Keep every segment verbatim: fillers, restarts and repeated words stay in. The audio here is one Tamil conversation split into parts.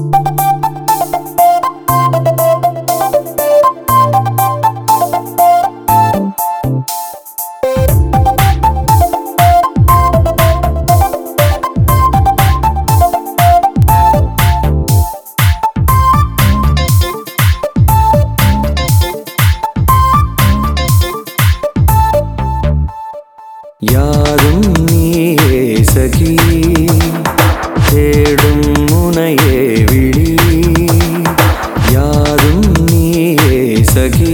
யாரும் நீயே சகி தேடும் முனையே விழி யாரும் நீயே சகி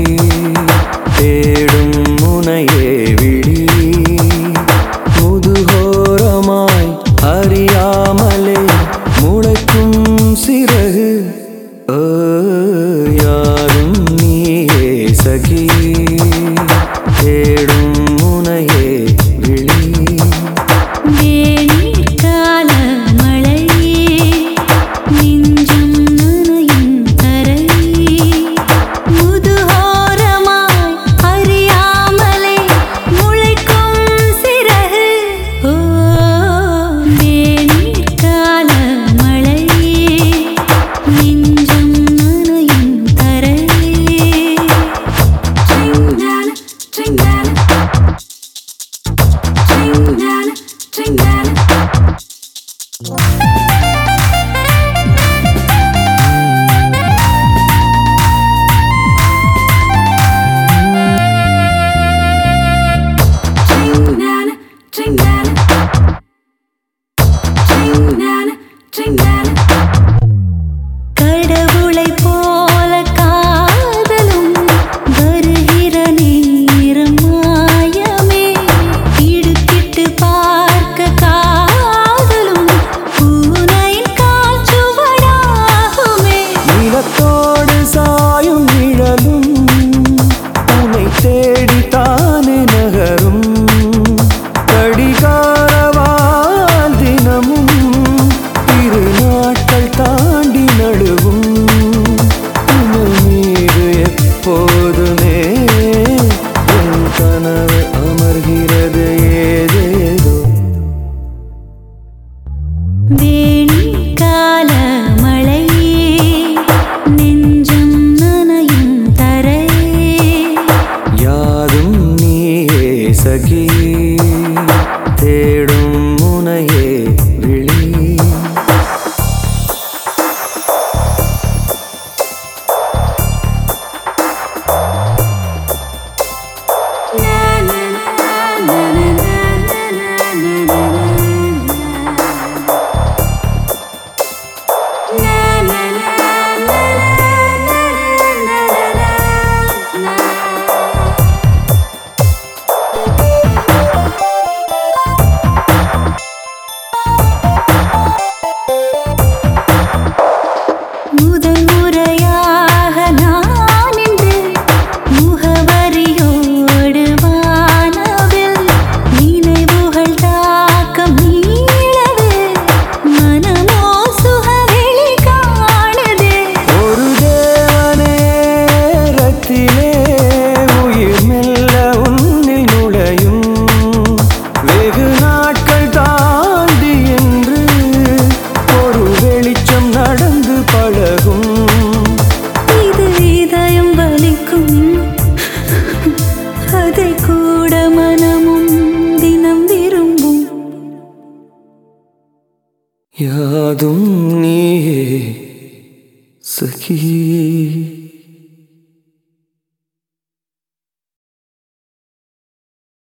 தேடும் முனையே விழி முதுகோரமாய் அறியாமலே முளைக்கும் சிறகு ஓ யாரும் நீயே சகி தேடும் முனையே கடவுளை போல காதலும் வருகிற நேரம் மாயமே இடுக்கிட்டு பார்க்க காதலும் பூனையின் காற்றுவடாகுமே நிலத்தோடு சாயும் நிழலும் உன்னை தேடி தானே நகரும் கடிகாரவால் தினமும் இரு நாட்கள் தாண்டி நடுவும் மீது எப்போதுமே என் கனவு அமர்கிறது ஏதேதோ வேணி கால மழையே நெஞ்சம் நனையும் தரையே யாதும் நீயே சகி தேடும் முனையே விழி முதல் முறையாக நான் இன்று முகவரியோடு வானவில் நினைவுகள் தாக்கம் நீளவே மனமோ சுகவெளி காணுதே ஒரு தேவநேரத்திலே உயிர் மெல்ல உன்னில் நுழையும் வெகு நாட்கள் தாண்டி என்று ஒரு வெளிச்சம் நடந்து பழகும் இது இதயம் வலிக்கும் அதை கூட மனமும் தினம் விரும்பும் யாதும் நீயே சகி.